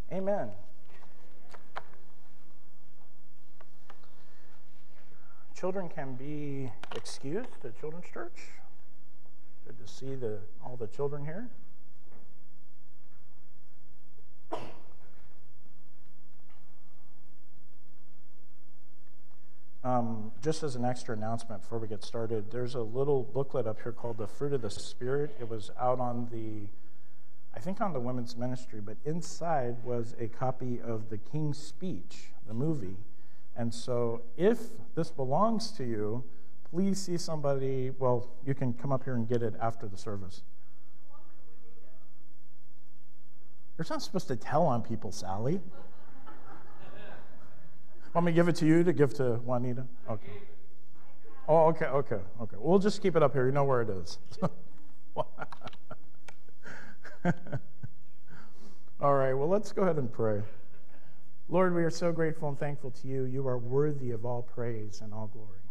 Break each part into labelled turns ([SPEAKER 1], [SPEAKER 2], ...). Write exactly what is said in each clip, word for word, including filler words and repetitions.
[SPEAKER 1] Amen. Children can be excused at Children's Church. Good to see the all the children here. Um, just as an extra announcement before we get started, there's a little booklet up here called The Fruit of the Spirit. It was out on the, I think on the women's ministry, but inside was a copy of The King's Speech, the movie. And so if this belongs to you, please see somebody. Well, you can come up here and get it after the service. You're not supposed to tell on people, Sally. Want me to give it to you to give to Juanita? Okay. Oh, okay, okay, okay. We'll just keep it up here. You know where it is. All right, well, let's go ahead and pray. Lord, we are so grateful and thankful to you. You are worthy of all praise and all glory.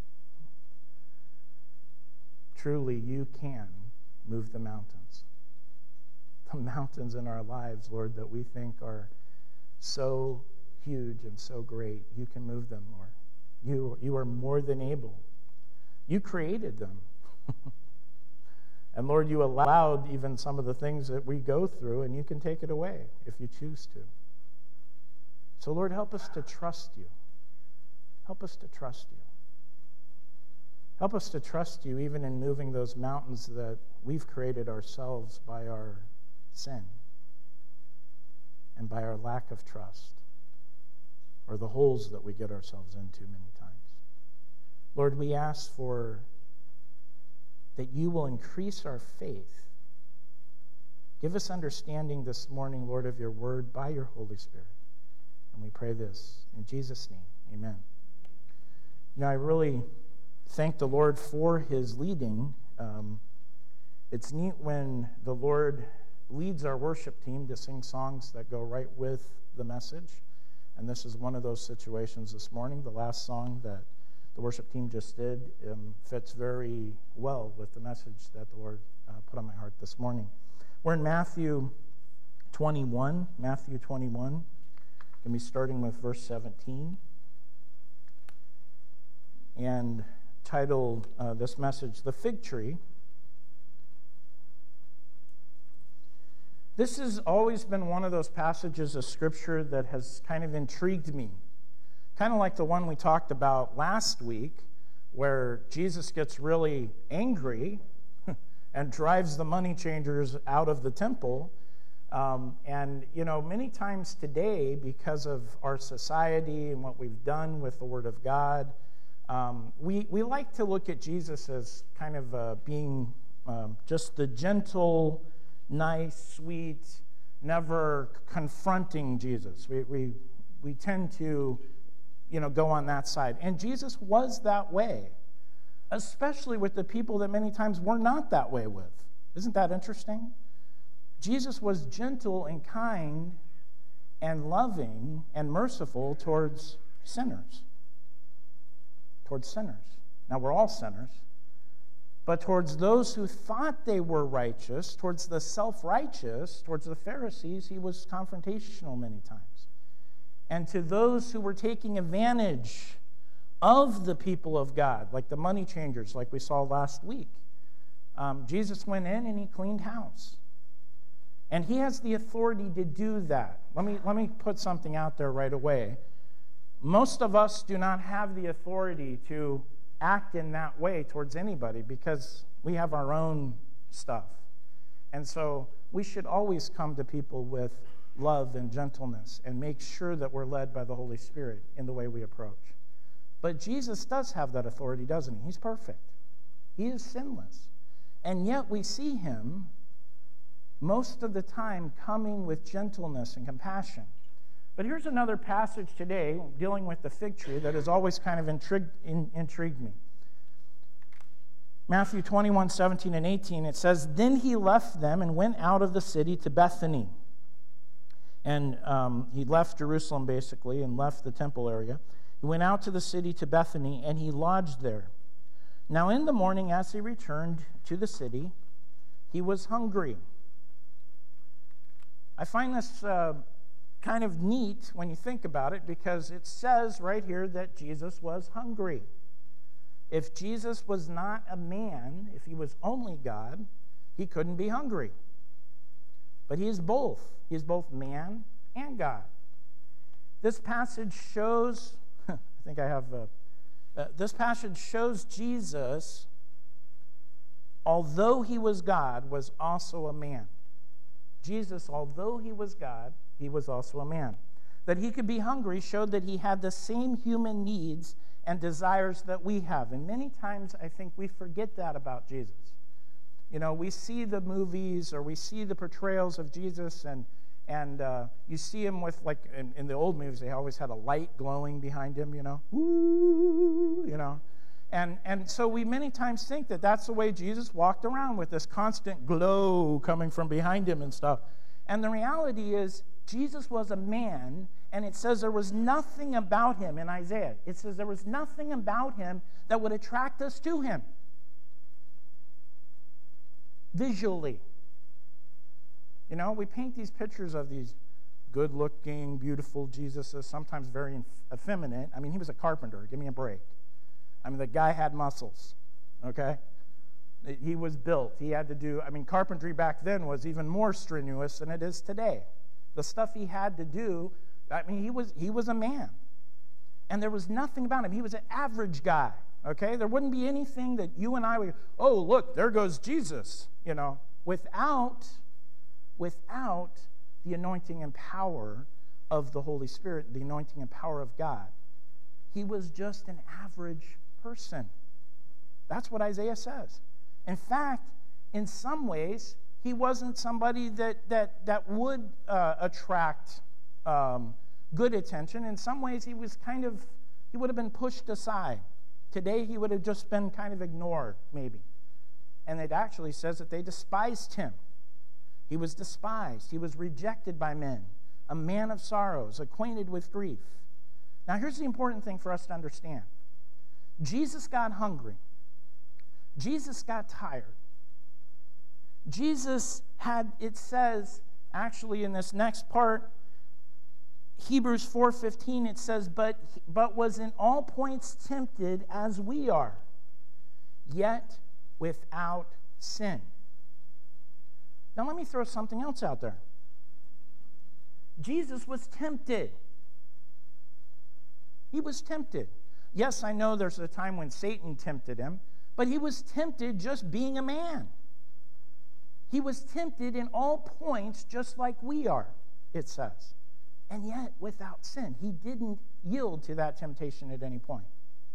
[SPEAKER 1] Truly, you can move the mountains. The mountains in our lives, Lord, that we think are so huge and so great. You can move them, Lord. You, you are more than able. You created them. And Lord, you allowed even some of the things that we go through, and you can take it away if you choose to. So Lord, help us to trust you. Help us to trust you. Help us to trust you even in moving those mountains that we've created ourselves by our sin and by our lack of trust, or the holes that we get ourselves into many times. Lord, we ask for that you will increase our faith. Give us understanding this morning, Lord, of your word by your Holy Spirit. And we pray this in Jesus' name. Amen. You know, I really thank the Lord for his leading. Um, it's neat when the Lord leads our worship team to sing songs that go right with the message. And this is one of those situations this morning. The last song that the worship team just did um, fits very well with the message that the Lord uh, put on my heart this morning. We're in Matthew twenty-one. Matthew twenty-one. Going to be starting with verse seventeen. And titled uh, this message, The Fig Tree. This has always been one of those passages of Scripture that has kind of intrigued me. Kind of like the one we talked about last week, where Jesus gets really angry and drives the money changers out of the temple. Um, and, you know, many times today, because of our society and what we've done with the Word of God, um, we, we like to look at Jesus as kind of uh, being um, just the gentle, nice, sweet, never confronting Jesus. We we we tend to, you know, go on that side. And Jesus was that way, especially with the people that many times we're not that way with. Isn't that interesting? Jesus was gentle and kind and loving and merciful towards sinners. Towards sinners. Now, we're all sinners. But towards those who thought they were righteous, towards the self-righteous, towards the Pharisees, he was confrontational many times. And to those who were taking advantage of the people of God, like the money changers, like we saw last week, um, Jesus went in and he cleaned house. And he has the authority to do that. Let me, let me put something out there right away. Most of us do not have the authority to act in that way towards anybody because we have our own stuff. And so we should always come to people with love and gentleness and make sure that we're led by the Holy Spirit in the way we approach. But Jesus does have that authority, doesn't he? He's perfect. He is sinless. And yet we see him most of the time coming with gentleness and compassion. But here's another passage today dealing with the fig tree that has always kind of intrigued, in, intrigued me. Matthew twenty-one, seventeen and eighteen, it says, Then he left them and went out of the city to Bethany. And um, he left Jerusalem, basically, and left the temple area. He went out to the city to Bethany, and he lodged there. Now in the morning, as he returned to the city, he was hungry. I find this... Uh, kind of neat when you think about it, because it says right here that Jesus was hungry. If Jesus was not a man, if he was only God, he couldn't be hungry. But he is both. He is both man and God. This passage shows, I think I have, a, uh, this passage shows Jesus, although he was God, was also a man. Jesus, although he was God, he was also a man. That he could be hungry showed that he had the same human needs and desires that we have. And many times I think we forget that about Jesus. You know, we see the movies or we see the portrayals of Jesus, and and uh, you see him with, like, in, in the old movies, they always had a light glowing behind him, you know, woo, you know. And, and so we many times think that that's the way Jesus walked around, with this constant glow coming from behind him and stuff. And the reality is, Jesus was a man, and it says there was nothing about him in Isaiah. It says there was nothing about him that would attract us to him visually. You know, we paint these pictures of these good-looking, beautiful Jesuses, sometimes very effeminate. I mean, he was a carpenter. Give me a break. I mean, the guy had muscles, okay? He was built. He had to do, I mean, carpentry back then was even more strenuous than it is today. The stuff he had to do, I mean, he was he was a man. And there was nothing about him. He was an average guy, okay? There wouldn't be anything that you and I would, oh, look, there goes Jesus, you know, without, without the anointing and power of the Holy Spirit, the anointing and power of God. He was just an average person. That's what Isaiah says. In fact, in some ways, he wasn't somebody that that that would uh, attract um, good attention. In some ways, he was kind of, he would have been pushed aside. Today, he would have just been kind of ignored, maybe. And it actually says that they despised him. He was despised. He was rejected by men, a man of sorrows, acquainted with grief. Now, here's the important thing for us to understand. Jesus got hungry. Jesus got tired. Jesus had, it says, actually in this next part, Hebrews four fifteen, it says, but, but was in all points tempted as we are, yet without sin. Now let me throw something else out there. Jesus was tempted. He was tempted. Yes, I know there's a time when Satan tempted him, but he was tempted just being a man. He was tempted in all points just like we are, it says. And yet, without sin, he didn't yield to that temptation at any point.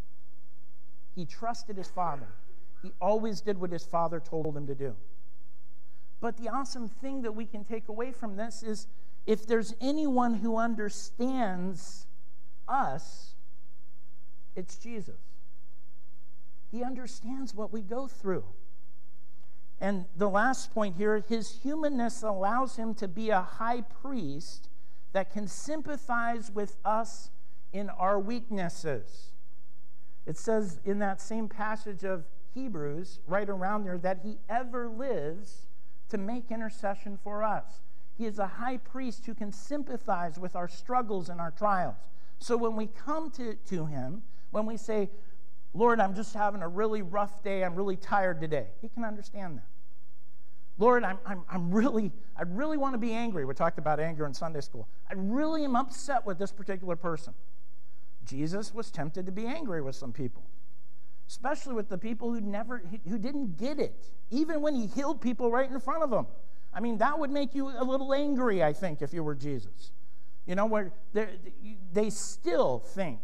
[SPEAKER 1] He trusted his Father. He always did what his Father told him to do. But the awesome thing that we can take away from this is, if there's anyone who understands us, it's Jesus. He understands what we go through. And the last point here, his humanness allows him to be a high priest that can sympathize with us in our weaknesses. It says in that same passage of Hebrews, right around there, that he ever lives to make intercession for us. He is a high priest who can sympathize with our struggles and our trials. So when we come to, to him, when we say, Lord, I'm just having a really rough day, I'm really tired today, he can understand that. Lord, I'm, I'm, I'm really, I really want to be angry. We talked about anger in Sunday school. I really am upset with this particular person. Jesus was tempted to be angry with some people, especially with the people who never, who didn't get it, even when he healed people right in front of them. I mean, that would make you a little angry, I think, if you were Jesus. You know, where they still think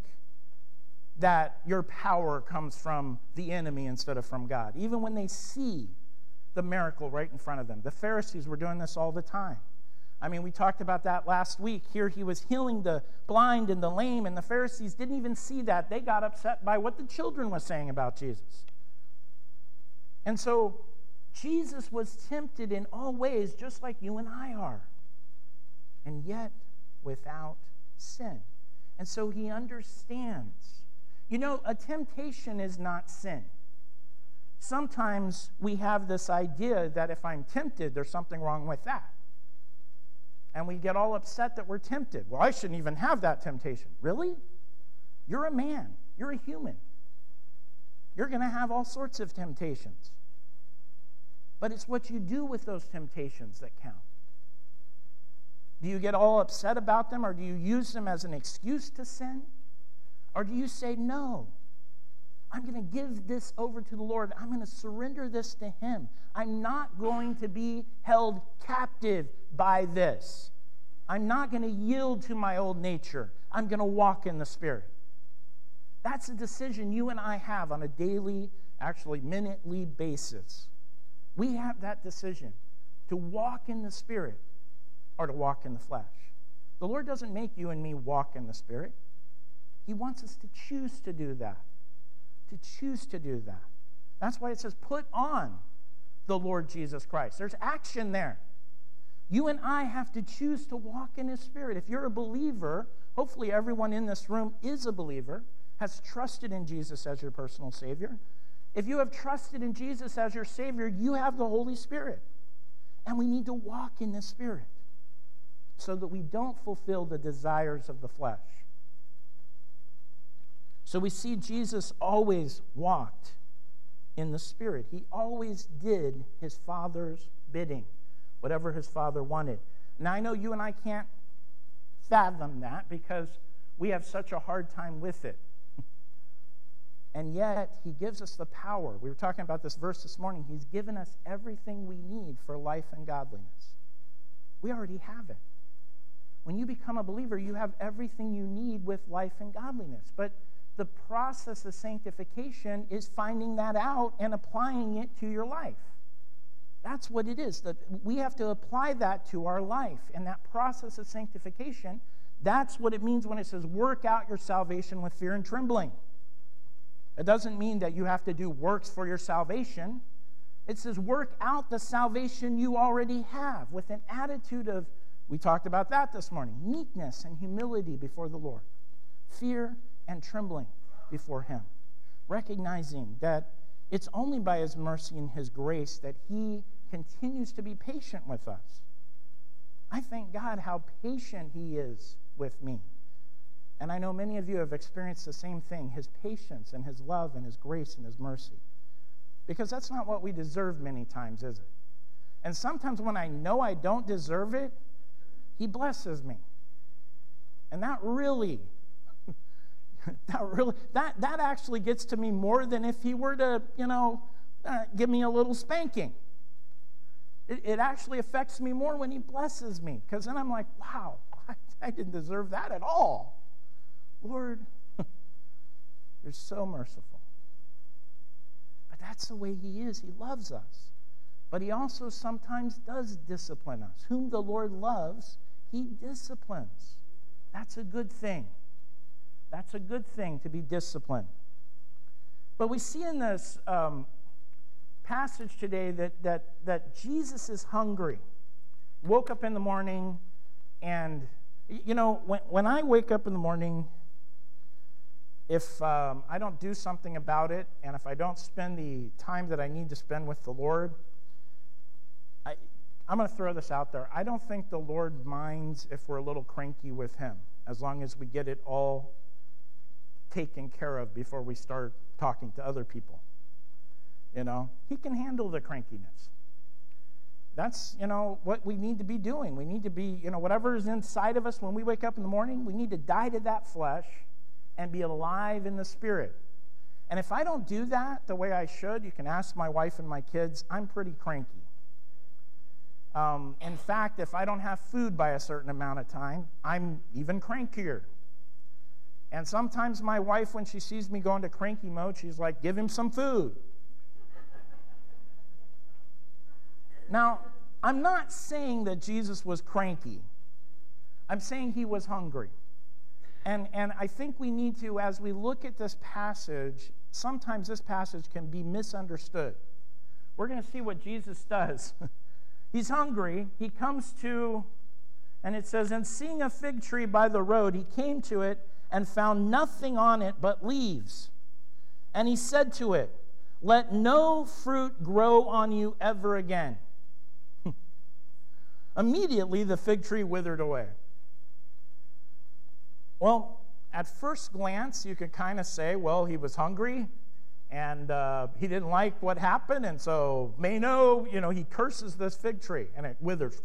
[SPEAKER 1] that your power comes from the enemy instead of from God, even when they see the miracle right in front of them. The Pharisees were doing this all the time. I mean, we talked about that last week. Here he was healing the blind and the lame, and the Pharisees didn't even see that. They got upset by what the children were saying about Jesus. And so Jesus was tempted in all ways, just like you and I are, and yet without sin. And so he understands. You know, a temptation is not sin. Sometimes we have this idea that if I'm tempted, there's something wrong with that. And we get all upset that we're tempted. Well, I shouldn't even have that temptation. Really? You're a man. You're a human. You're going to have all sorts of temptations. But it's what you do with those temptations that count. Do you get all upset about them, or do you use them as an excuse to sin? Or do you say, no, I'm going to give this over to the Lord. I'm going to surrender this to Him. I'm not going to be held captive by this. I'm not going to yield to my old nature. I'm going to walk in the Spirit. That's a decision you and I have on a daily, actually minutely basis. We have that decision to walk in the Spirit or to walk in the flesh. The Lord doesn't make you and me walk in the Spirit. He wants us to choose to do that. To choose to do that. That's why it says, put on the Lord Jesus Christ. There's action there. You and I have to choose to walk in His Spirit. If you're a believer, hopefully everyone in this room is a believer, has trusted in Jesus as your personal Savior. If you have trusted in Jesus as your Savior, you have the Holy Spirit. And we need to walk in the Spirit so that we don't fulfill the desires of the flesh. So we see Jesus always walked in the Spirit. He always did His Father's bidding, whatever His Father wanted. Now, I know you and I can't fathom that because we have such a hard time with it. And yet, He gives us the power. We were talking about this verse this morning. He's given us everything we need for life and godliness. We already have it. When you become a believer, you have everything you need with life and godliness. But the process of sanctification is finding that out and applying it to your life. That's what it is. That we have to apply that to our life. And that process of sanctification, that's what it means when it says, work out your salvation with fear and trembling. It doesn't mean that you have to do works for your salvation. It says, work out the salvation you already have with an attitude of, we talked about that this morning, meekness and humility before the Lord. Fear and trembling before Him. Recognizing that it's only by His mercy and His grace that He continues to be patient with us. I thank God how patient He is with me. And I know many of you have experienced the same thing, His patience and His love and His grace and His mercy. Because that's not what we deserve many times, is it? And sometimes when I know I don't deserve it, He blesses me. And that really, that really, that, that actually gets to me more than if He were to, you know, uh, give me a little spanking. It, it actually affects me more when He blesses me. Because then I'm like, wow, I, I didn't deserve that at all. Lord, you're so merciful. But that's the way He is. He loves us. But He also sometimes does discipline us. Whom the Lord loves, He disciplines. That's a good thing. That's a good thing to be disciplined. But we see in this um, passage today that, that, that Jesus is hungry. He woke up in the morning, and, you know, when, when I wake up in the morning, if um, I don't do something about it, and if I don't spend the time that I need to spend with the Lord, I, I'm going to throw this out there. I don't think the Lord minds if we're a little cranky with Him, as long as we get it all taken care of before we start talking to other people. You know, He can handle the crankiness. That's, you know, what we need to be doing. We need to be, you know, whatever is inside of us when we wake up in the morning, we need to die to that flesh and be alive in the Spirit. And if I don't do that the way I should, you can ask my wife and my kids, I'm pretty cranky. Um, in fact, if I don't have food by a certain amount of time, I'm even crankier. And sometimes my wife, when she sees me go into cranky mode, she's like, give him some food. Now, I'm not saying that Jesus was cranky. I'm saying He was hungry. And, and I think we need to, as we look at this passage, sometimes this passage can be misunderstood. We're going to see what Jesus does. He's hungry. He comes to, and it says, and seeing a fig tree by the road, He came to it and found nothing on it but leaves. And He said to it, let no fruit grow on you ever again. Immediately the fig tree withered away. Well, at first glance, you could kind of say, well, he was hungry, and uh, he didn't like what happened, and so Mano, you know, he curses this fig tree, and it withers.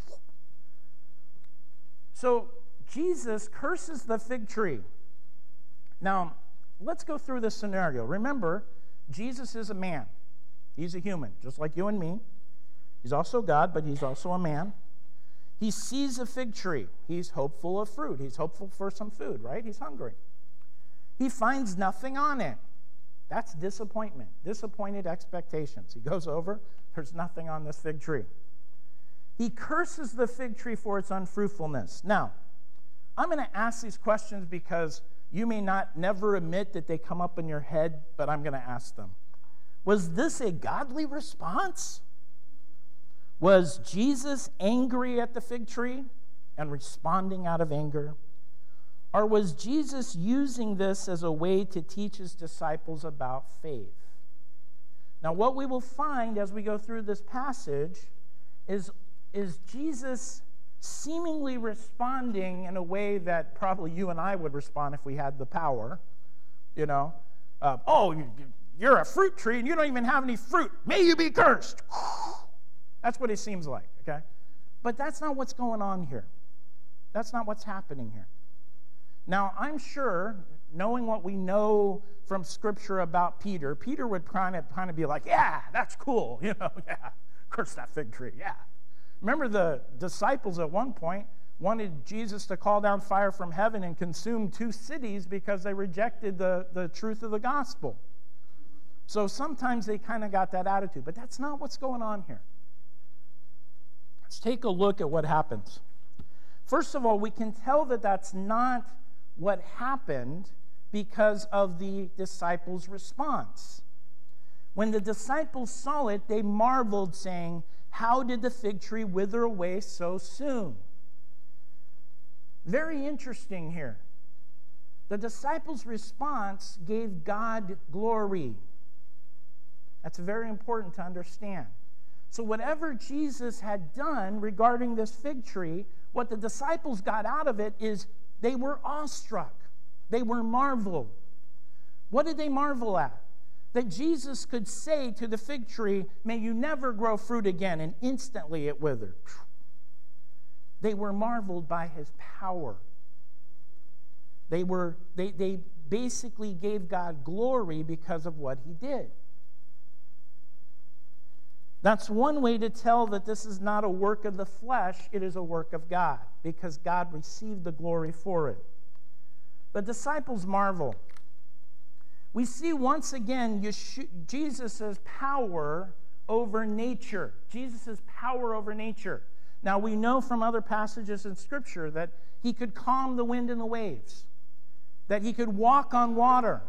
[SPEAKER 1] So Jesus curses the fig tree. Now, let's go through this scenario. Remember, Jesus is a man. He's a human, just like you and me. He's also God, but he's also a man. He sees a fig tree. He's hopeful of fruit. He's hopeful for some food, right? He's hungry. He finds nothing on it. That's disappointment, disappointed expectations. He goes over, there's nothing on this fig tree. He curses the fig tree for its unfruitfulness. Now, I'm going to ask these questions because you may not never admit that they come up in your head, but I'm going to ask them. Was this a godly response? Was Jesus angry at the fig tree and responding out of anger? Or was Jesus using this as a way to teach his disciples about faith? Now, what we will find as we go through this passage is, is Jesus seemingly responding in a way that probably you and I would respond if we had the power. You know, uh, oh, you're a fruit tree and you don't even have any fruit. May you be cursed. That's what it seems like, okay? But that's not what's going on here. That's not what's happening here. Now, I'm sure, knowing what we know from Scripture about Peter, Peter would kind of, kind of be like, yeah, that's cool, you know, yeah, curse that fig tree, yeah. Remember the disciples at one point wanted Jesus to call down fire from heaven and consume two cities because they rejected the, the truth of the gospel. So sometimes they kind of got that attitude, but that's not what's going on here. Let's take a look at what happens. First of all, we can tell that that's not what happened because of the disciples' response. When the disciples saw it, they marveled, saying, "How did the fig tree wither away so soon?" Very interesting here. The disciples' response gave God glory. That's very important to understand. So whatever Jesus had done regarding this fig tree, what the disciples got out of it is they were awestruck. They were marveled. What did they marvel at? That Jesus could say to the fig tree, "May you never grow fruit again," and instantly it withered. They were marveled by his power. They were they, they basically gave God glory because of what he did. That's one way to tell that this is not a work of the flesh, it is a work of God, because God received the glory for it. The disciples marvel. We see once again Yeshua, Jesus' power over nature. Jesus' power over nature. Now, we know from other passages in Scripture that he could calm the wind and the waves, that he could walk on water.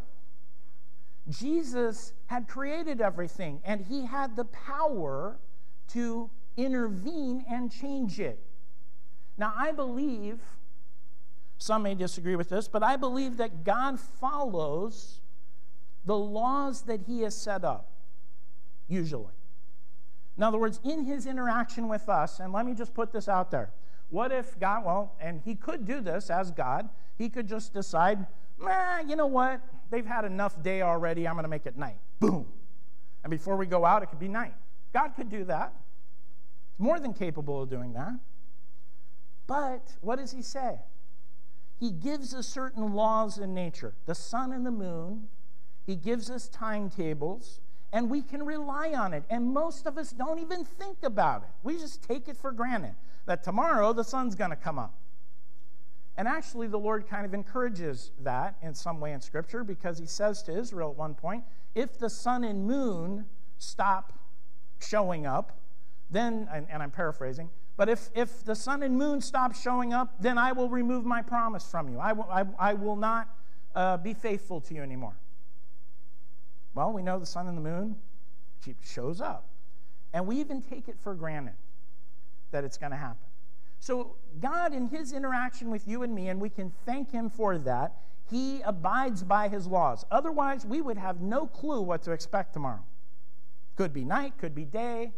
[SPEAKER 1] Jesus had created everything, and he had the power to intervene and change it. Now, I believe, some may disagree with this, but I believe that God follows the laws that he has set up, usually. In other words, in his interaction with us, and let me just put this out there. What if God, well, and he could do this as God, he could just decide, nah, you know what? They've had enough day already. I'm going to make it night. Boom. And before we go out, it could be night. God could do that. He's more than capable of doing that. But what does he say? He gives us certain laws in nature. The sun and the moon. He gives us timetables. And we can rely on it. And most of us don't even think about it. We just take it for granted that tomorrow the sun's going to come up. And actually, the Lord kind of encourages that in some way in Scripture, because he says to Israel at one point, if the sun and moon stop showing up, then, and, and I'm paraphrasing, but if, if the sun and moon stop showing up, then I will remove my promise from you. I will, I, I will not uh, be faithful to you anymore. Well, we know the sun and the moon shows up. And we even take it for granted that it's going to happen. So God, in his interaction with you and me, and we can thank him for that, he abides by his laws. Otherwise, we would have no clue what to expect tomorrow. Could be night, could be day.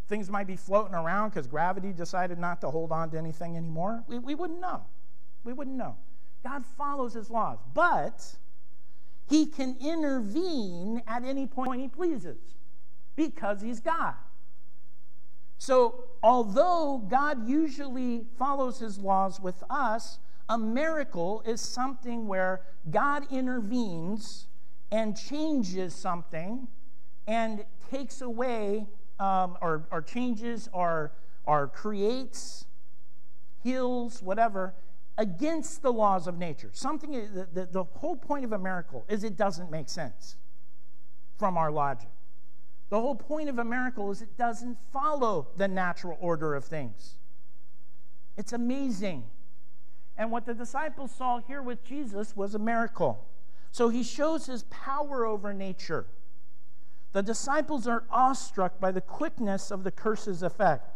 [SPEAKER 1] things might be floating around because gravity decided not to hold on to anything anymore. We, we wouldn't know. We wouldn't know. God follows his laws, but he can intervene at any point he pleases because he's God. So although God usually follows his laws with us, a miracle is something where God intervenes and changes something and takes away um, or, or changes or, or creates, heals, whatever, against the laws of nature. Something, the, the, the whole point of a miracle is it doesn't make sense from our logic. The whole point of a miracle is it doesn't follow the natural order of things. It's amazing. And what the disciples saw here with Jesus was a miracle. So he shows his power over nature. The disciples are awestruck by the quickness of the curse's effect.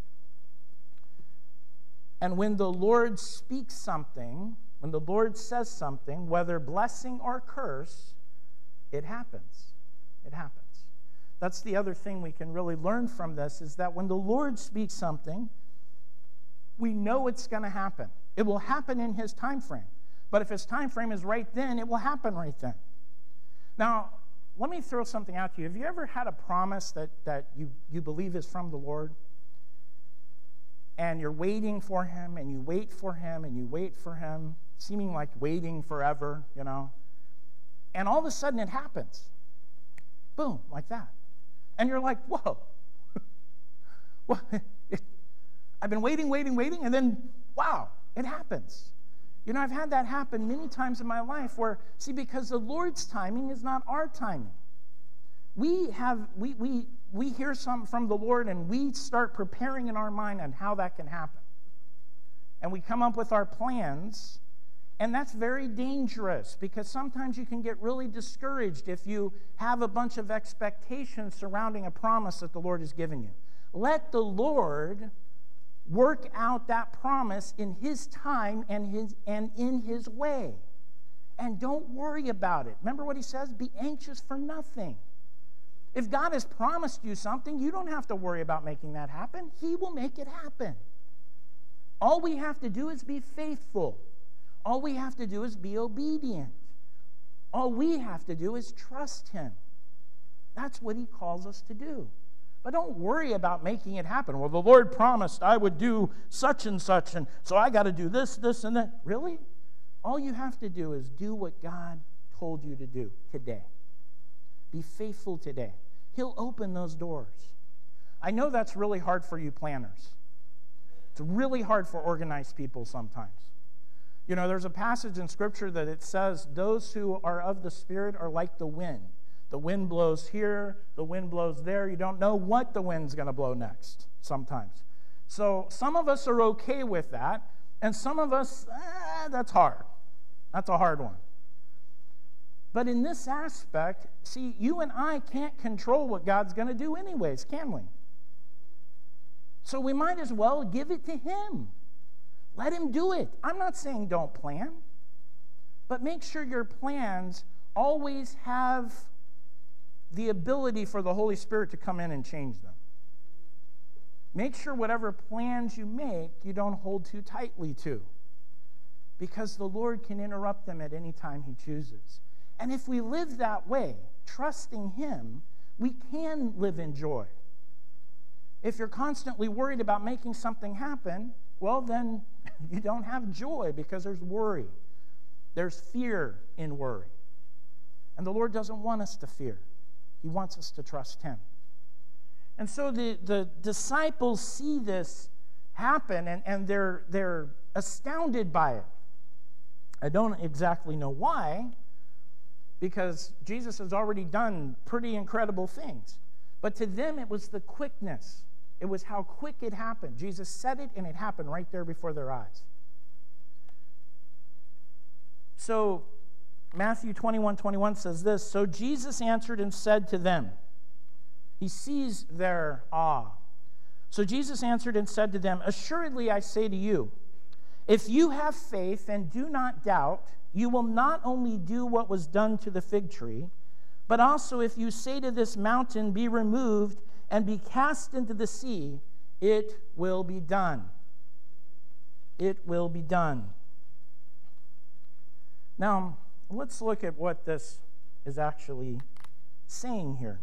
[SPEAKER 1] And when the Lord speaks something, when the Lord says something, whether blessing or curse, it happens. It happens. That's the other thing we can really learn from this, is that when the Lord speaks something, we know it's going to happen. It will happen in his time frame. But if his time frame is right then, it will happen right then. Now, let me throw something out to you. Have you ever had a promise that, that you, you believe is from the Lord? And you're waiting for him, and you wait for him, and you wait for him, seeming like waiting forever, you know. And all of a sudden it happens. Boom, like that. And you're like, whoa. Well, it, I've been waiting, waiting, waiting, and then, wow, it happens. You know, I've had that happen many times in my life where, see, because the Lord's timing is not our timing. We have, we, we, we hear something from the Lord, and we start preparing in our mind on how that can happen. And we come up with our plans, and that's very dangerous because sometimes you can get really discouraged if you have a bunch of expectations surrounding a promise that the Lord has given you. Let the Lord work out that promise in his time and his and in his way. And don't worry about it. Remember what he says? Be anxious for nothing. If God has promised you something, you don't have to worry about making that happen. He will make it happen. All we have to do is be faithful. All we have to do is be obedient. All we have to do is trust him. That's what he calls us to do. But don't worry about making it happen. Well, the Lord promised I would do such and such, and so I got to do this, this, and that. Really? All you have to do is do what God told you to do today. Be faithful today. He'll open those doors. I know that's really hard for you planners. It's really hard for organized people sometimes. You know, there's a passage in Scripture that it says, those who are of the Spirit are like the wind. The wind blows here, the wind blows there. You don't know what the wind's going to blow next sometimes. So some of us are okay with that, and some of us, eh, that's hard. That's a hard one. But in this aspect, see, you and I can't control what God's going to do anyways, can we? So we might as well give it to him. Let him do it. I'm not saying don't plan, but make sure your plans always have the ability for the Holy Spirit to come in and change them. Make sure whatever plans you make, you don't hold too tightly to, because the Lord can interrupt them at any time he chooses. And if we live that way, trusting him, we can live in joy. If you're constantly worried about making something happen, well, then you don't have joy because there's worry. There's fear in worry. And the Lord doesn't want us to fear. He wants us to trust him. And so the, the disciples see this happen, and, and they're, they're astounded by it. I don't exactly know why, because Jesus has already done pretty incredible things. But to them, it was the quickness. It was how quick it happened. Jesus said it, and it happened right there before their eyes. So Matthew twenty-one twenty-one says this, so Jesus answered and said to them, he sees their awe. So Jesus answered and said to them, assuredly I say to you, if you have faith and do not doubt, you will not only do what was done to the fig tree, but also if you say to this mountain, be removed, and be cast into the sea, it will be done. It will be done. Now, let's look at what this is actually saying here.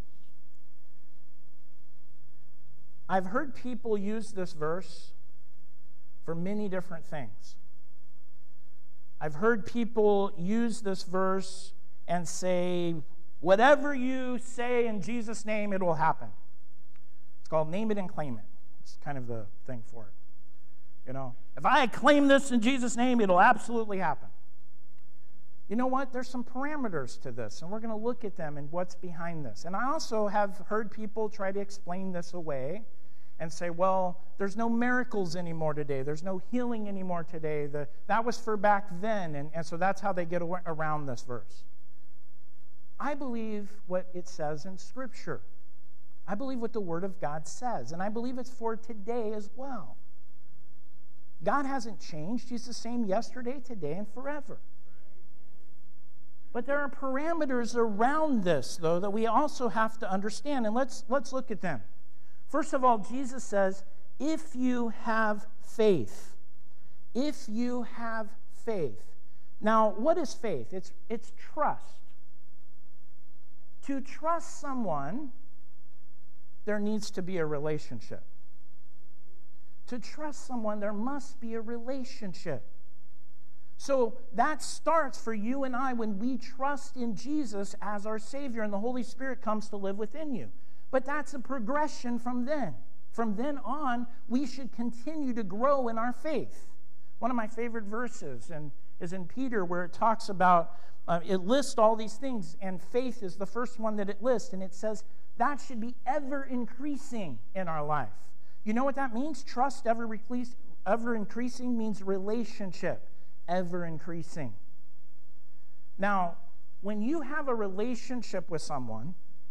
[SPEAKER 1] I've heard people use this verse for many different things. I've heard people use this verse and say, whatever you say in Jesus' name, it will happen. It's called name it and claim it. It's kind of the thing for it. You know, if I claim this in Jesus' name, it'll absolutely happen. You know what? There's some parameters to this, and we're going to look at them and what's behind this. And I also have heard people try to explain this away and say, well, there's no miracles anymore today. There's no healing anymore today. The, that was for back then, and, and so that's how they get around this verse. I believe what it says in Scripture. I believe what the Word of God says, and I believe it's for today as well. God hasn't changed. He's the same yesterday, today, and forever. But there are parameters around this, though, that we also have to understand, and let's, let's look at them. First of all, Jesus says, if you have faith. If you have faith. Now, what is faith? It's, it's trust. To trust someone, there needs to be a relationship. To trust someone, there must be a relationship. So that starts for you and I when we trust in Jesus as our Savior and the Holy Spirit comes to live within you. But that's a progression from then. From then on, we should continue to grow in our faith. One of my favorite verses and, is in Peter where it talks about, uh, it lists all these things, and faith is the first one that it lists, and it says that should be ever increasing in our life. You know what that means? Trust ever, recrease, ever increasing means relationship ever increasing. Now, when you have a relationship with someone,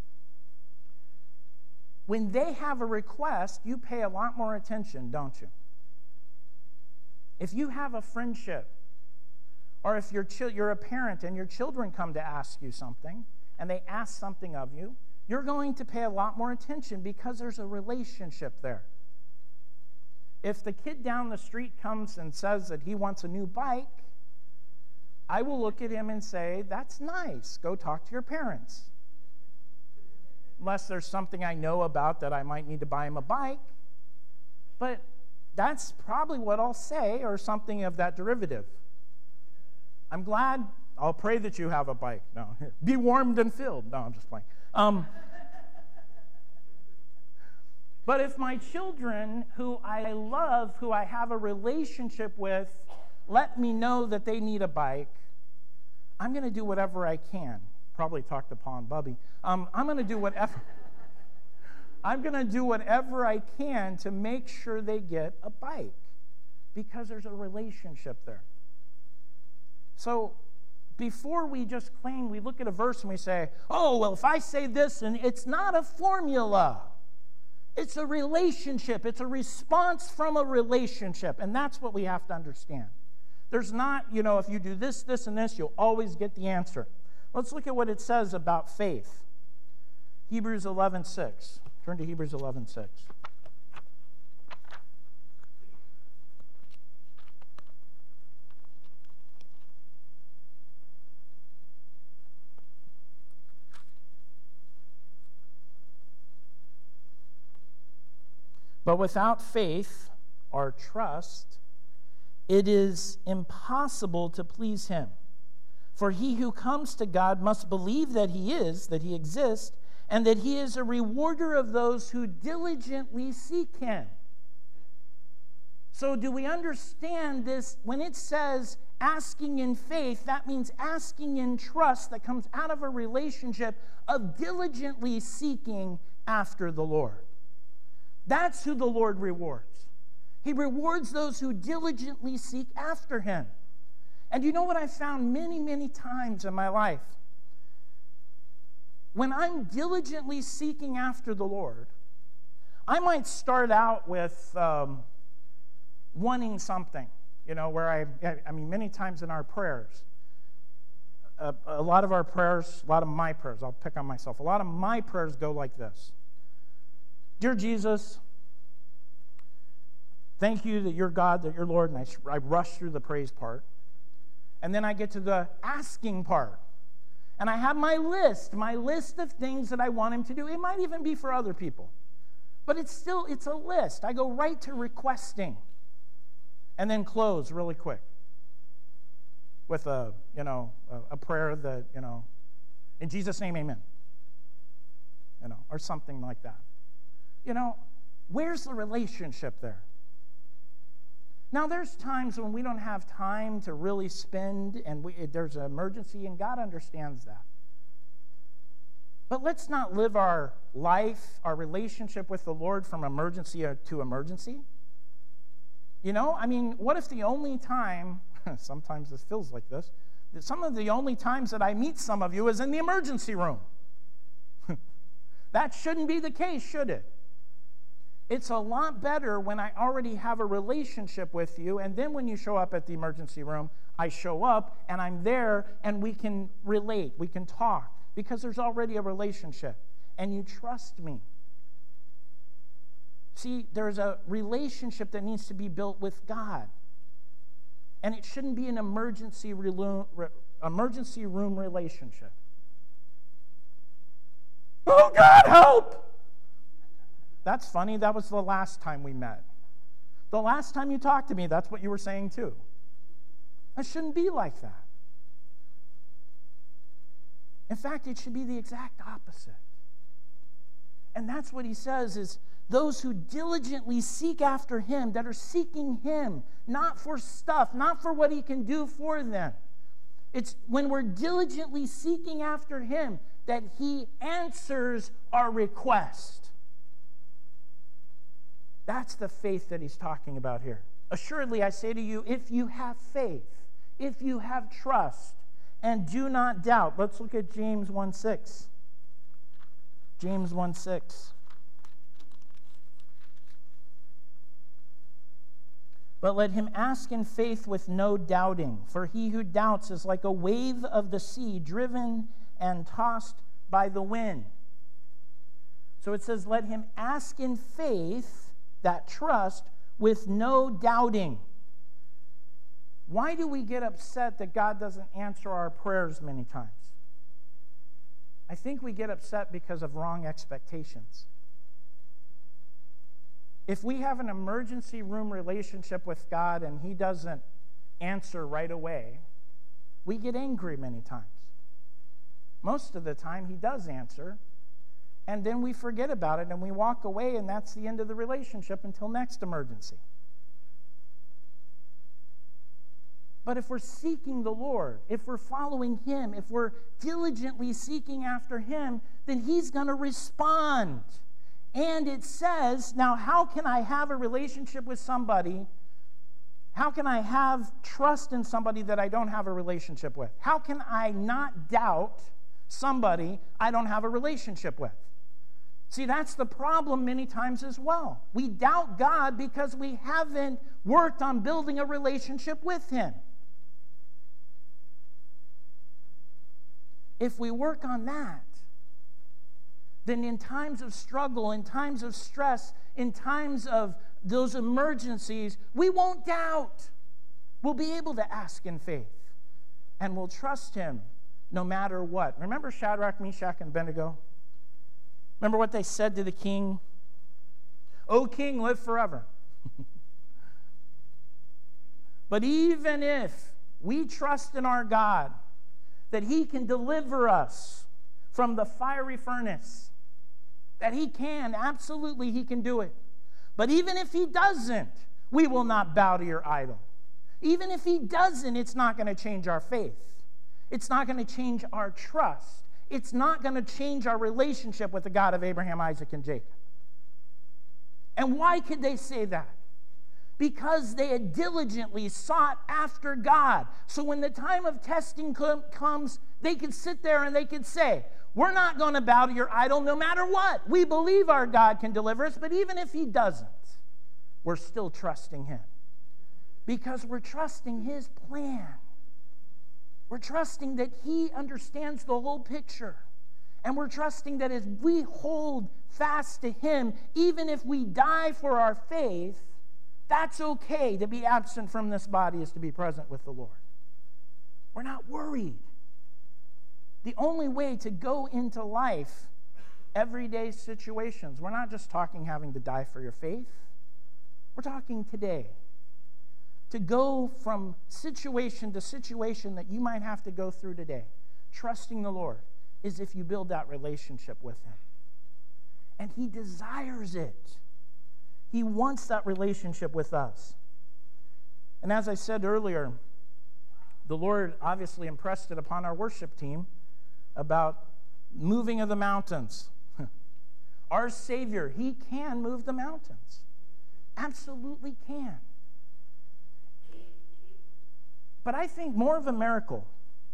[SPEAKER 1] when they have a request, you pay a lot more attention, don't you? If you have a friendship, or if you're, chi- you're a parent and your children come to ask you something, and they ask something of you, you're going to pay a lot more attention because there's a relationship there. If the kid down the street comes and says that he wants a new bike, I will look at him and say, that's nice. Go talk to your parents. Unless there's something I know about that I might need to buy him a bike. But that's probably what I'll say, or something of that derivative. I'm glad. I'll pray that you have a bike. No. Be warmed and filled. No, I'm just playing. Um, but if my children, who I love, who I have a relationship with, let me know that they need a bike, I'm going to do whatever I can. Probably talk to Pa and Bubby. Um, I'm going to do whatever. I'm going to do whatever I can to make sure they get a bike, because there's a relationship there. So before we just claim, we look at a verse and we say, oh, well, if I say this, and it's not a formula. It's a relationship. It's a response from a relationship. And that's what we have to understand. There's not, you know, if you do this, this, and this, you'll always get the answer. Let's look at what it says about faith. Hebrews eleven six. Turn to Hebrews eleven six. But without faith or trust, it is impossible to please him. For he who comes to God must believe that he is, that he exists, and that he is a rewarder of those who diligently seek him. So do we understand this? When it says asking in faith, that means asking in trust that comes out of a relationship of diligently seeking after the Lord. That's who the Lord rewards. He rewards those who diligently seek after him. And you know what I've found many, many times in my life? When I'm diligently seeking after the Lord, I might start out with um, wanting something, you know, where I, I mean, many times in our prayers, a, a lot of our prayers, a lot of my prayers, I'll pick on myself, a lot of my prayers go like this. Dear Jesus, thank you that you're God, that you're Lord, and I, I rush through the praise part. And then I get to the asking part. And I have my list, my list of things that I want him to do. It might even be for other people. But it's still, it's a list. I go right to requesting. And then close really quick with a, you know, a, a prayer that, you know, in Jesus' name, amen. You know, or something like that. You know, where's the relationship there? Now, there's times when we don't have time to really spend, and we, there's an emergency, and God understands that. But let's not live our life, our relationship with the Lord from emergency to emergency. You know, I mean, what if the only time, sometimes this feels like this, that some of the only times that I meet some of you is in the emergency room? That shouldn't be the case, should it? It's a lot better when I already have a relationship with you, and then when you show up at the emergency room, I show up, and I'm there, and we can relate, we can talk, because there's already a relationship, and you trust me. See, there's a relationship that needs to be built with God, and it shouldn't be an emergency, relo- re- emergency room relationship. Oh, God, help! That's funny. That was the last time we met. The last time you talked to me, that's what you were saying too. It shouldn't be like that. In fact, it should be the exact opposite. And that's what he says is those who diligently seek after him, that are seeking him, not for stuff, not for what he can do for them. It's when we're diligently seeking after him that he answers our request. That's the faith that he's talking about here. Assuredly, I say to you, if you have faith, if you have trust, and do not doubt. Let's look at James one six. James one six. But let him ask in faith with no doubting, for he who doubts is like a wave of the sea, driven and tossed by the wind. So it says, let him ask in faith, that trust, with no doubting. Why do we get upset that God doesn't answer our prayers many times? I think we get upset because of wrong expectations. If we have an emergency room relationship with God and he doesn't answer right away, we get angry many times. Most of the time he does answer, and then we forget about it and we walk away, and that's the end of the relationship until next emergency. But if we're seeking the Lord, if we're following him, if we're diligently seeking after him, then he's going to respond. And it says, now how can I have a relationship with somebody? How can I have trust in somebody that I don't have a relationship with? How can I not doubt somebody I don't have a relationship with? See, that's the problem many times as well. We doubt God because we haven't worked on building a relationship with him. If we work on that, then in times of struggle, in times of stress, in times of those emergencies, we won't doubt. We'll be able to ask in faith, and we'll trust him no matter what. Remember Shadrach, Meshach, and Abednego? Remember what they said to the king? O king, live forever. But even if we trust in our God that he can deliver us from the fiery furnace, that he can, absolutely he can do it. But even if he doesn't, we will not bow to your idol. Even if he doesn't, it's not going to change our faith. It's not going to change our trust. It's not going to change our relationship with the God of Abraham, Isaac, and Jacob. And why could they say that? Because they had diligently sought after God. So when the time of testing com- comes, they could sit there and they could say, we're not going to bow to your idol no matter what. We believe our God can deliver us, but even if he doesn't, we're still trusting him. Because we're trusting his plan. We're trusting that he understands the whole picture. And we're trusting that as we hold fast to him, even if we die for our faith, that's okay. To be absent from this body is to be present with the Lord. We're not worried. The only way to go into life, everyday situations, we're not just talking having to die for your faith. We're talking today. To go from situation to situation that you might have to go through today, trusting the Lord, is if you build that relationship with him. And he desires it. He wants that relationship with us. And as I said earlier, the Lord obviously impressed it upon our worship team about moving of the mountains. Our Savior, he can move the mountains. Absolutely can. But I think more of a miracle,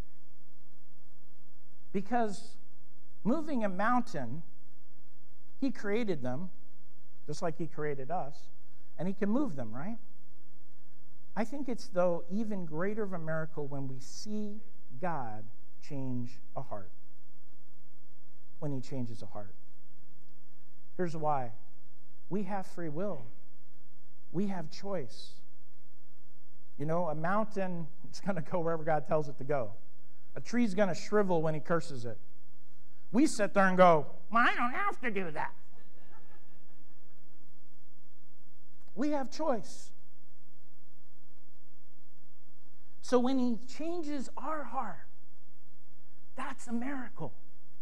[SPEAKER 1] because moving a mountain, he created them, just like he created us, and he can move them, right? I think it's, though, even greater of a miracle when we see God change a heart. When he changes a heart. Here's why. We have free will. We have choice. You know, a mountain, it's going to go wherever God tells it to go. A tree's going to shrivel when he curses it. We sit there and go, well, I don't have to do that. We have choice. So when he changes our heart, that's a miracle.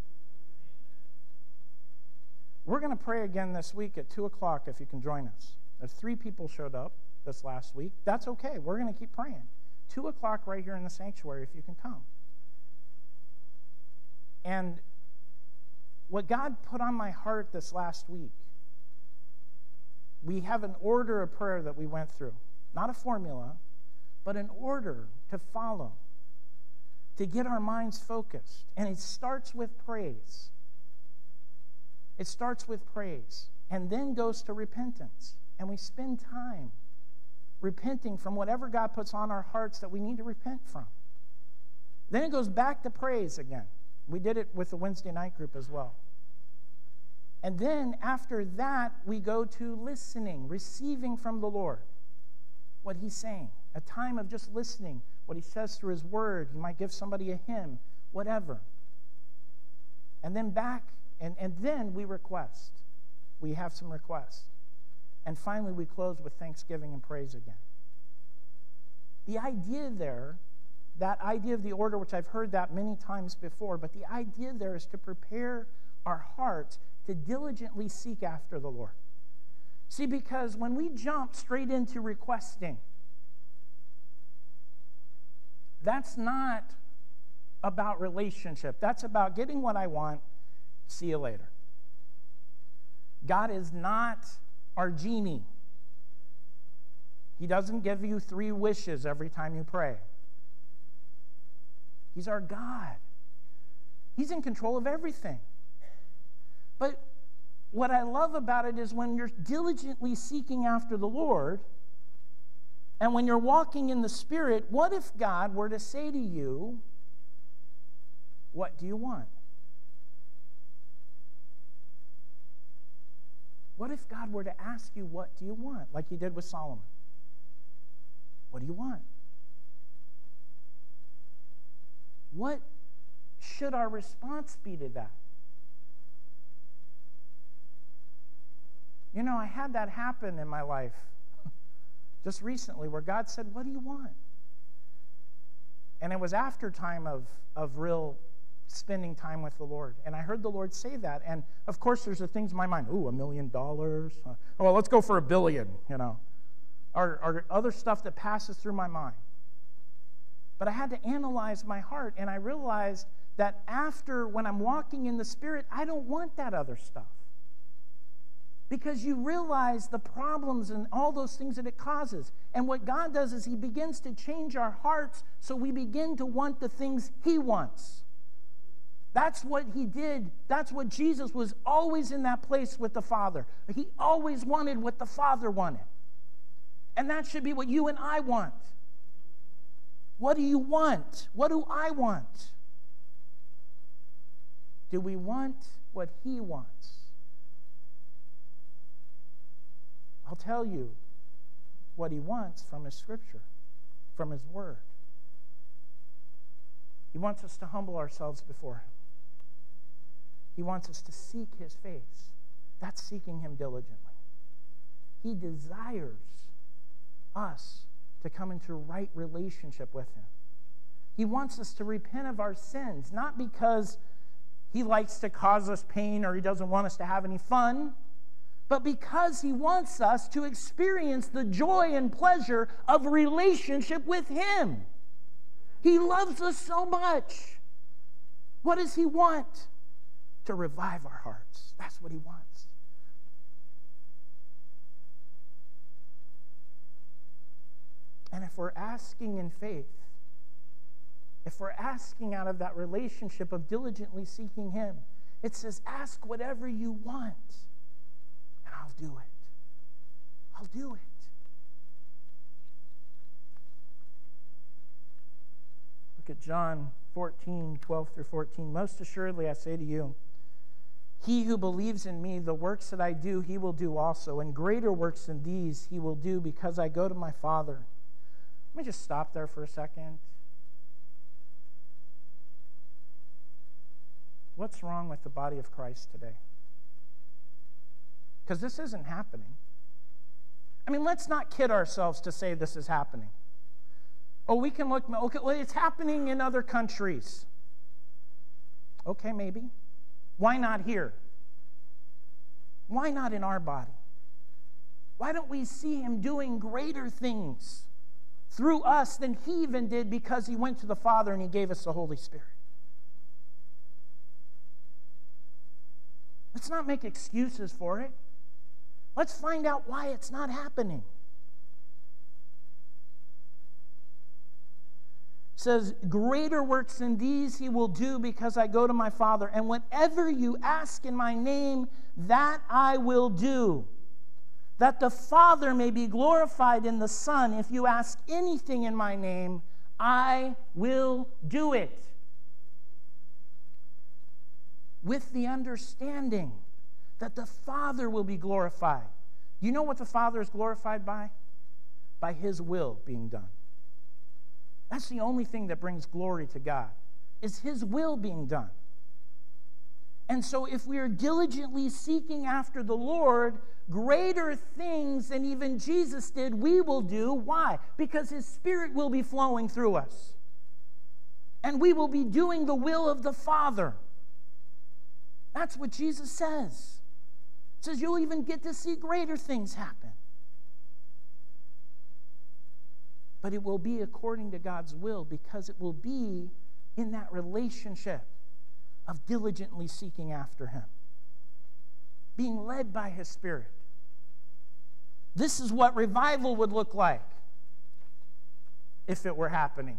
[SPEAKER 1] We're going to pray again this week at two o'clock if you can join us. There's three people showed up this last week. That's okay. We're going to keep praying. two o'clock right here in the sanctuary if you can come. And what God put on my heart this last week, we have an order of prayer that we went through. Not a formula, but an order to follow, to get our minds focused. And it starts with praise. It starts with praise and then goes to repentance. And we spend time repenting from whatever God puts on our hearts that we need to repent from. Then it goes back to praise again. We did it with the Wednesday night group as well. And then after that, we go to listening, receiving from the Lord what he's saying. A time of just listening, what he says through his word. He might give somebody a hymn, whatever. And then back, and, and then we request. We have some requests. And finally, we close with thanksgiving and praise again. The idea there, that idea of the order, which I've heard that many times before, but the idea there is to prepare our hearts to diligently seek after the Lord. See, because when we jump straight into requesting, that's not about relationship. That's about getting what I want, see you later. God is not our genie. He doesn't give you three wishes every time you pray. He's our God. He's in control of everything. But what I love about it is when you're diligently seeking after the Lord, and when you're walking in the Spirit, what if God were to say to you, what do you want? What if God were to ask you, what do you want? Like he did with Solomon. What do you want? What should our response be to that? You know, I had that happen in my life just recently where God said, what do you want? And it was after time of, of real spending time with the Lord. And I heard the Lord say that. And, of course, there's the things in my mind. Ooh, a million dollars. Oh, well, let's go for a billion, you know. Or, or other stuff that passes through my mind. But I had to analyze my heart, and I realized that after, when I'm walking in the Spirit, I don't want that other stuff. Because you realize the problems and all those things that it causes. And what God does is he begins to change our hearts so we begin to want the things he wants. That's what he did. That's what Jesus was always in that place with the Father. He always wanted what the Father wanted. And that should be what you and I want. What do you want? What do I want? Do we want what he wants? I'll tell you what he wants from his scripture, from his word. He wants us to humble ourselves before him. He wants us to seek his face. That's seeking him diligently. He desires us to come into right relationship with him. He wants us to repent of our sins, not because he likes to cause us pain or he doesn't want us to have any fun, but because he wants us to experience the joy and pleasure of a relationship with him. He loves us so much. What does he want? To revive our hearts. That's what he wants. And if we're asking in faith, if we're asking out of that relationship of diligently seeking him, it says, ask whatever you want, and I'll do it. I'll do it. Look at John fourteen, twelve through fourteen. Most assuredly, I say to you, he who believes in me, the works that I do, he will do also, and greater works than these he will do, because I go to my Father. Let me just stop there for a second. What's wrong with the body of Christ today? Because this isn't happening. I mean, let's not kid ourselves to say this is happening. Oh, we can look, okay, well, it's happening in other countries. Okay, maybe. Why not here? Why not in our body? Why don't we see him doing greater things through us than he even did, because he went to the Father and he gave us the Holy Spirit? Let's not make excuses for it. Let's find out why it's not happening. It says, greater works than these he will do, because I go to my Father. And whatever you ask in my name, that I will do, that the Father may be glorified in the Son. If you ask anything in my name, I will do it. With the understanding that the Father will be glorified. Do you know what the Father is glorified by? By his will being done. That's the only thing that brings glory to God, is his will being done. And so if we are diligently seeking after the Lord, greater things than even Jesus did, we will do. Why? Because his Spirit will be flowing through us. And we will be doing the will of the Father. That's what Jesus says. He says you'll even get to see greater things happen. But it will be according to God's will, because it will be in that relationship of diligently seeking after him, being led by his Spirit. This is what revival would look like if it were happening.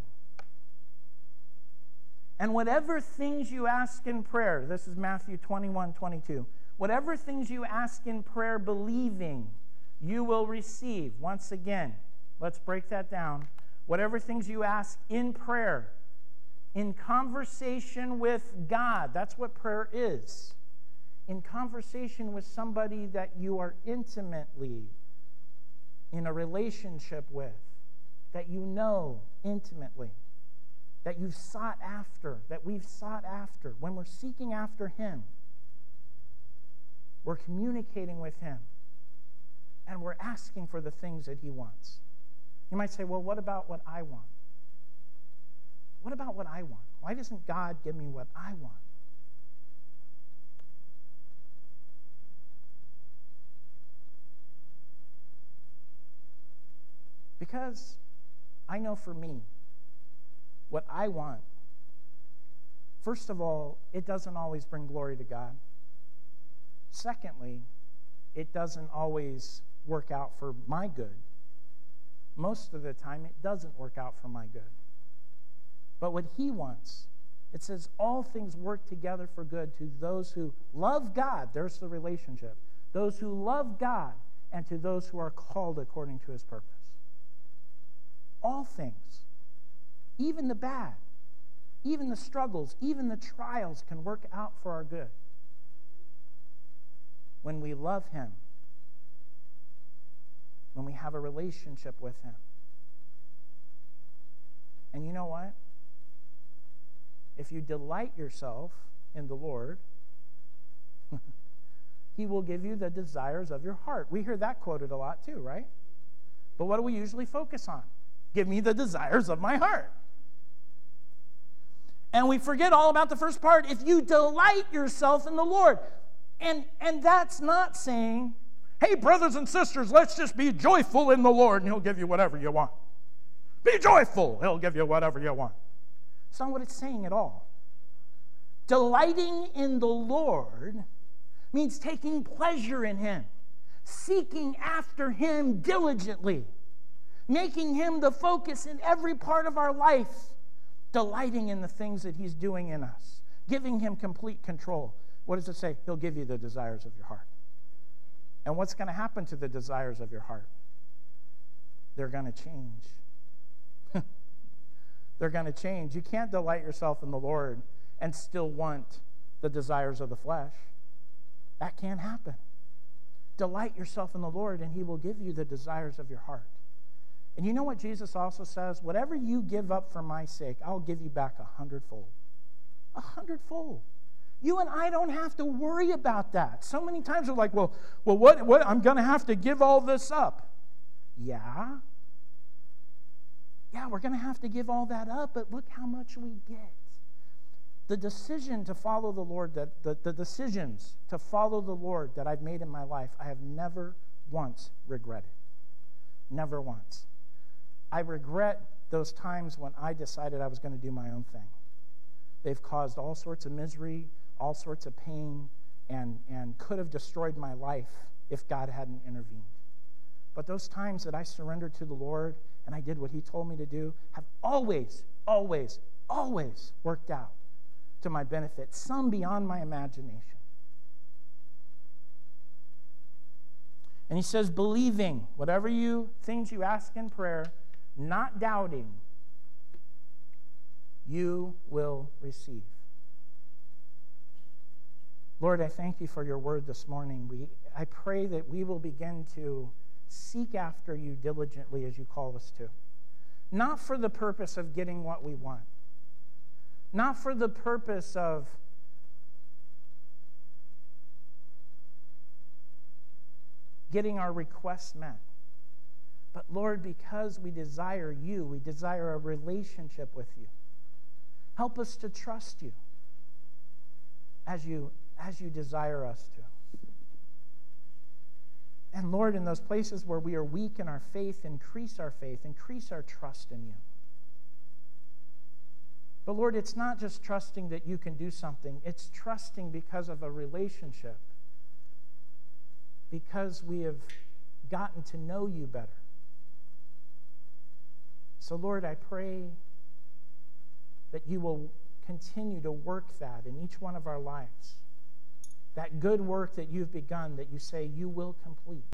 [SPEAKER 1] And whatever things you ask in prayer, this is Matthew twenty-one, twenty-two. Whatever things you ask in prayer believing, you will receive. Once again, let's break that down. Whatever things you ask in prayer, in conversation with God, that's what prayer is. In conversation with somebody that you are intimately in a relationship with, that you know intimately, that you've sought after, that we've sought after. When we're seeking after him, we're communicating with him, and we're asking for the things that he wants. You might say, well, what about what I want? What about what I want? Why doesn't God give me what I want? Because I know for me, what I want, first of all, it doesn't always bring glory to God. Secondly, it doesn't always work out for my good. Most of the time, it doesn't work out for my good. But what he wants, it says, all things work together for good to those who love God. There's the relationship. Those who love God, and to those who are called according to his purpose. All things, even the bad. even the struggles, even the trials can work out for our good when we love him, when we have a relationship with him. And you know what? If you delight yourself in the Lord, he will give you the desires of your heart. We hear that quoted a lot too, right? But what do we usually focus on? Give me the desires of my heart. And we forget all about the first part. If you delight yourself in the Lord. And, and that's not saying, hey, brothers and sisters, let's just be joyful in the Lord and he'll give you whatever you want. Be joyful. He'll give you whatever you want. It's not what it's saying at all. Delighting in the Lord means taking pleasure in him, seeking after him diligently, making him the focus in every part of our life, delighting in the things that he's doing in us, giving him complete control. What does it say? He'll give you the desires of your heart. And what's going to happen to the desires of your heart? They're going to change. They're going to change. You can't delight yourself in the Lord and still want the desires of the flesh. That can't happen. Delight yourself in the Lord, and he will give you the desires of your heart. And you know what Jesus also says? Whatever you give up for my sake, I'll give you back a hundredfold. A hundredfold. You and I don't have to worry about that. So many times we're like, well, well, what, what? I'm going to have to give all this up. Yeah. Yeah, we're going to have to give all that up, but look how much we get. The decision to follow the Lord, that the, the decisions to follow the Lord that I've made in my life, I have never once regretted. Never once. I regret those times when I decided I was going to do my own thing. They've caused all sorts of misery, all sorts of pain, and, and could have destroyed my life if God hadn't intervened. But those times that I surrendered to the Lord and I did what he told me to do have always, always, always worked out to my benefit, some beyond my imagination. And he says, believing, whatever you things you ask in prayer, not doubting, you will receive. Lord, I thank you for your word this morning. We, I pray that we will begin to seek after you diligently as you call us to. Not for the purpose of getting what we want. Not for the purpose of getting our requests met. But Lord, because we desire you, we desire a relationship with you. Help us to trust you as you, as you desire us to. And Lord, in those places where we are weak in our faith, increase our faith, increase our trust in you. But Lord, it's not just trusting that you can do something. It's trusting because of a relationship. Because we have gotten to know you better. So Lord, I pray that you will continue to work that in each one of our lives. That good work that you've begun, that you say you will complete.